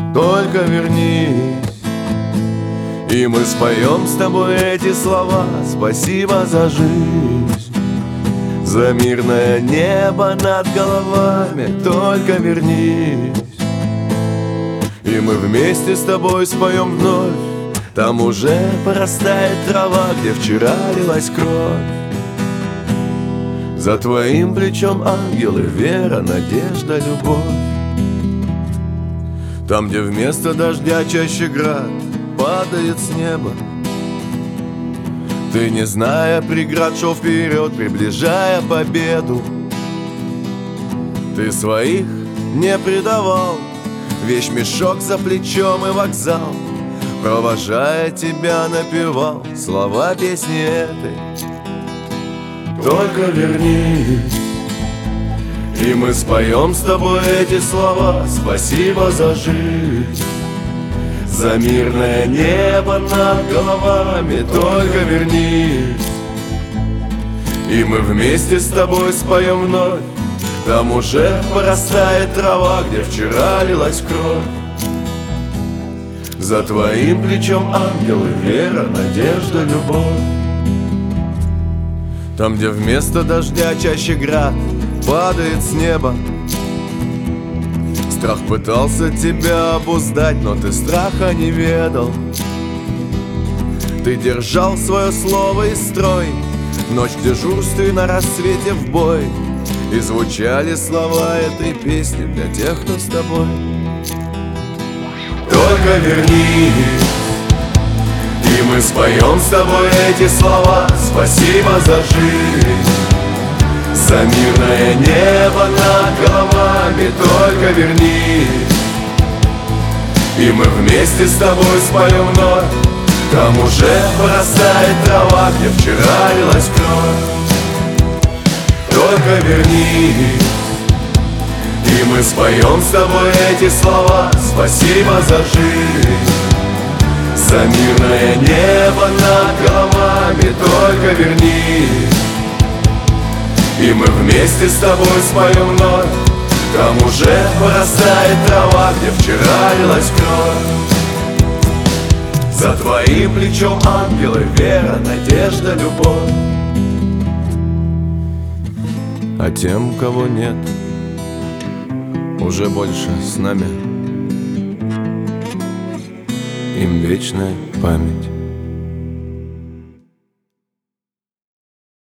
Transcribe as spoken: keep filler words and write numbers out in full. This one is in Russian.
только вернись. И мы споем с тобой эти слова: спасибо за жизнь, за мирное небо над головами, только вернись. И мы вместе с тобой споем вновь: там уже порастает трава, где вчера лилась кровь. За твоим плечом ангелы, вера, надежда, любовь. Там, где вместо дождя чаще град падает с неба, ты, не зная преград, шел вперед, приближая победу. Ты своих не предавал, вещмешок за плечом и вокзал, провожая тебя, напевал слова песни этой: только вернись. И мы споем с тобой эти слова: спасибо за жизнь, за мирное небо над головами, только вернись. И мы вместе с тобой споем вновь: там уже порастает трава, где вчера лилась кровь. За твоим плечом ангелы, вера, надежда, любовь. Там, где вместо дождя чаще град падает с неба, страх пытался тебя обуздать, но ты страха не ведал. Ты держал свое слово и строй, ночь в дежурстве, на рассвете в бой. И звучали слова этой песни для тех, кто с тобой. Только вернись. И мы споем с тобой эти слова: спасибо за жизнь, за мирное небо над головами, только вернись. И мы вместе с тобой споем вновь: там уже порастает трава, где вчера лилась кровь. Только вернись. И мы споем с тобой эти слова: спасибо за жизнь, за мирное небо над головами, только вернись. И мы вместе с тобой споем вновь: там уже порастает трава, где вчера лилась кровь. За твоим плечом ангелы, вера, надежда, любовь. А тем, кого нет уже больше с нами, им вечная память.